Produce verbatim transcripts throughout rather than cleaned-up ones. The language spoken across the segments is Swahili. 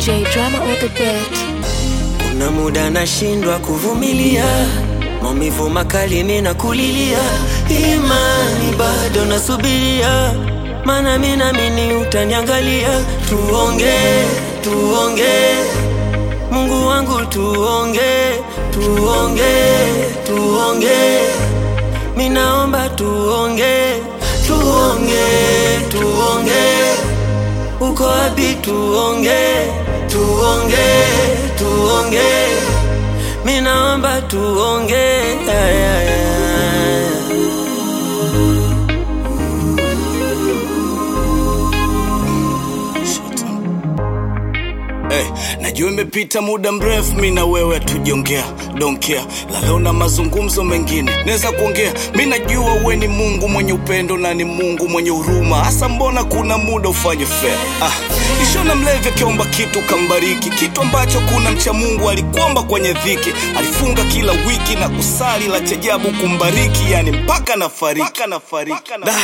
J Drama on the beat. Kuna muda nashindwa kuvumilia, maumivu makali mimi nakulilia, imani bado nasubiria, maana mimi naamini utaniangalia. Tuonge, tuonge, Mungu wangu tuonge, tuonge, tuonge, mimi naomba tuonge, tuonge, tuonge, uko wapi tuonge, tuonge, tuonge, mimi naomba tuonge, yeah, yeah, yeah. Hey, najua imepita muda mrefu mimi na wewe tujiongea, don't care. La leo na mazungumzo mengine naweza kuongea. Mimi najua wewe ni Mungu mwenye upendo na ni Mungu mwenye huruma. Hasa mbona kuna muda ufanye fair? Ah, nishona mlevi akiomba kitu kambariki, kitu ambacho kuna mcha Mungu alikuomba kwenye dhiki. Alifunga kila wiki na kusali la chajabu kumbariki, yani mpaka nafariki, mpaka nafariki. Da,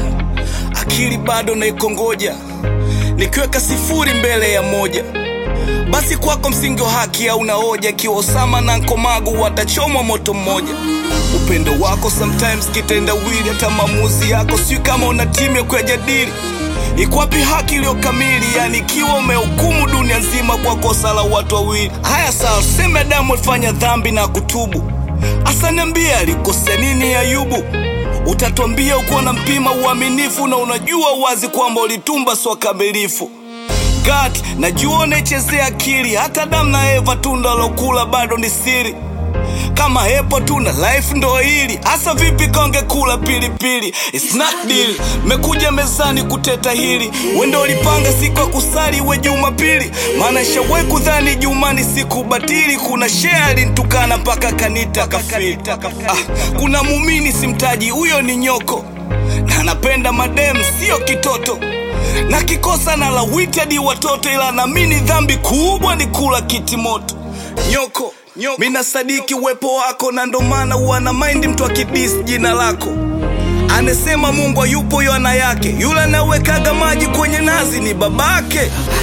akili bado naikongoja, nikiweka sifuri mbele ya moja. Basi kwako msingi wa haki hauna hoja, kiwa Osama na Nkomagu watachomwa moto mmoja. Upendo wako sometimes kitenda wili, hata maamuzi yako sio kama una timu ya kujadili. Iko wapi haki iliyo kamili, yani kiwa umehukumu dunia nzima kwa kosa la watu wawili? Haya sawa, sema Adamu alifanya dhambi na kutubu, asa niambie alikosea nini Ayubu? Utatuambia uko na mpima uaminifu na unajua wazi kwamba ulitumba sio kamilifu. God, najua unachezea akili, hata Adam na Eva tunda lokula bado ni siri. Kama hepo tuna life ndo hili, hasa vipi konge kula pilipili? It's not deal, mekuja mezani kuteta hili. Wendo ulipanga siku ya kusali we Jumapili, maana shawahi kudhani Jumani siku batili. Kuna share nitukana mpaka kanita kafiri. Ah, kuna muumini simtaji, huyo ni nyoko, na anapenda madem sio kitoto, na kikosa na lawiti hadi watoto, ila naamini dhambi kubwa ni kula kiti moto. Nyoko, nyoko, mina sadiki uwepo wako, na ndo maana wana mind mtu akidis jina lako. Anasema Mungu hayupo yana yake, yule anawekaga maji kwenye nazi ni babake.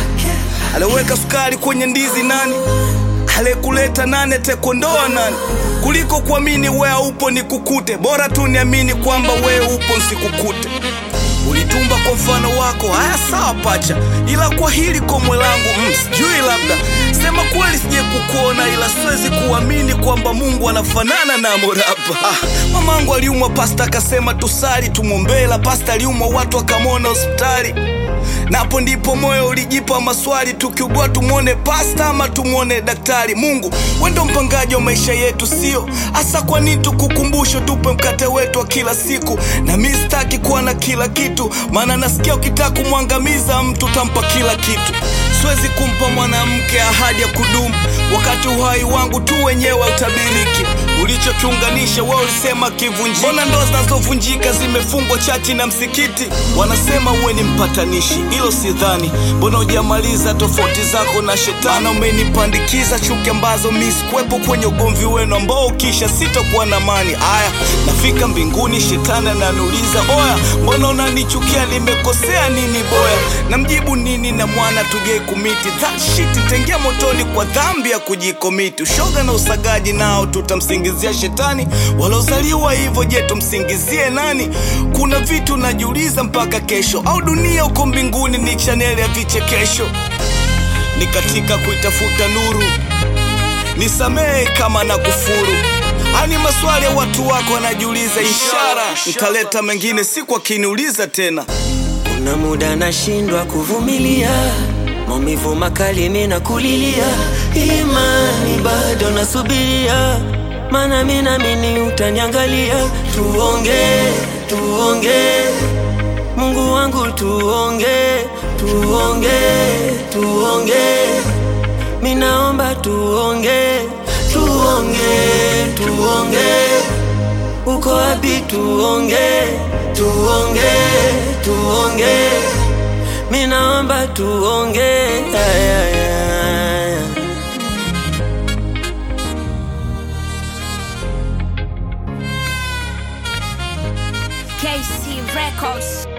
Aleweka sukari kwenye ndizi nani? Alikuleta nane tekondoa nani? Kuliko kuamini wewe upo ni kukute, bora tu niamini kwamba wewe upo nsikukute. Ulitumba kwa mfano wako, haya sawa pacha, ila kwa hili komwe langu mm, sijui labda. Sema kweli sije kukuona, ila siwezi kuamini kwamba Mungu anafanana na morapa. Ah, mamangu aliumwa pasta akasema tusali tumuombela, pasta aliumwa watu akamona hospitali. Napo ndipo moyo ulijipa maswali, tukiugua tumuone pasta ama tumuone daktari. Mungu, wewe ndo mpangaji wa maisha yetu sio? Asa kwa nini tukukumbusho tupe mkate wetu wa kila siku? Na mimi sitaki kuwa na kila kitu, maana nasikia ukitaka kumwangamiza mtu tampa kila kitu. Siwezi kumpa mwanamke ahadi ya kudumu, wakati uhai wangu tu wenyewe utabiriki. Ulichokiunganisha wewe ulisema kivunjike. Mbona ndoa zinazovunjika zimefungwa chati na msikiti? Wanasema uwe ni mpatanishi, hilo sidhani. Mbona hujamaliza tofauti zako na shetani? Umenipandikiza chuki ambazo mimi sikuwepo kwenye ugomvi wenu, ambao ukisha sitakuwa na amani. Aya, nafika mbinguni shetani ananiuliza, oya, mbona unanichukia, nimekosea nini boya? Namjibu nini na mwana tujei kumiti? That shit nitaingia motoni kwa dhambi ya kujikomiti. Ushoga na usagaji nao tutamsingizia shetani, walozaliwa hivyo je tumsingizie nani? Kuna vitu najiuliza mpaka kesho, au dunia uko mbinguni ni channel ya vichekesho? Ni katika kuitafuta nuru, nisamehe kama na kufuru. Ani maswali ya watu wako wanajiuliza, ishara nitaleta mengine siku akiniuliza tena. Kuna muda nashindwa kuvumilia, maumivu makali mimi nakulilia, imani bado nasubiria, maana mimi naamini utaniangalia. Tuonge, tuonge, Mungu wangu tuonge, tuonge, tuonge, mimi naomba tuonge, tuonge, tuonge, uko wapi tuonge, tuonge, tuonge, mimi naomba tuonge, yeah, yeah, yeah. K C Records.